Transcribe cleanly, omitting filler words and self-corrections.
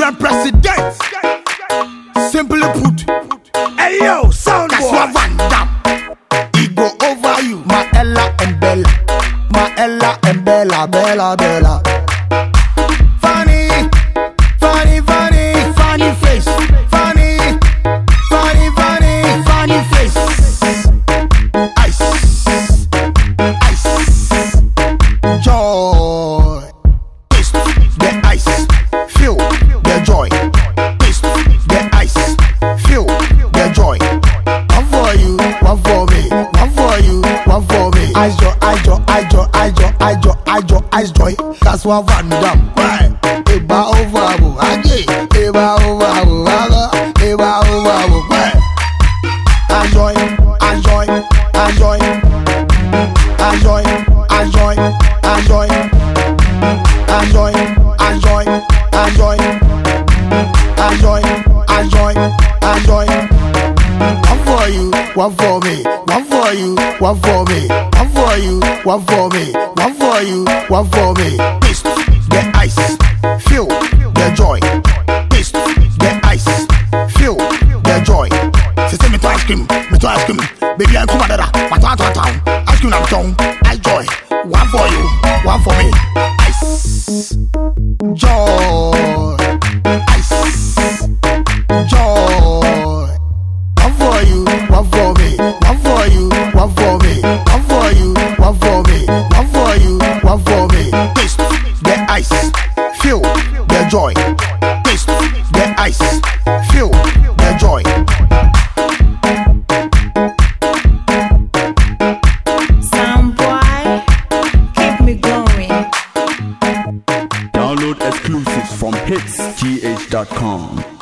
Gambian president. Simply put, hey yo, sound That's boy. what Van Damme. He go over you, my Ella and Bella, my Ella and Bella, Bella, Bella. Funny, funny, funny, funny face, funny, funny, funny, funny face. Ice, ice, joy. Taste the ice, feel the joy. Taste the ice, feel the joy. One for you, one for me, one for you, one for me. Ice joy, ice joy, ice joy, ice joy, ice joy, ice joy, ice joy. That's what Van Damme. Right? Eba over abu, again. Eba over abu, aga. Eba over abu, right? Ice joy, ice joy, ice joy, ice joy, ice joy, ice joy, ice joy, ice joy, ice joy, ice joy, ice joy, ice joy. One for you, one for me, one for you, one for me, one for you, one for me, one for you, one for me. Taste the ice, feel the joy. Taste the ice, feel the joy. Say me to ice cream, me to ice cream. Baby I come out my town, ice cream I'm town, ice joy. One for you, one for me. Ice, joy, ice, joy. One for you, one for me, one for you, one for me, one for you, one for me, one for you, one for me. Taste the ice, feel the joy. Taste the ice, feel the joy. Sound boy, keep me going. Download exclusives from hitsgh.com.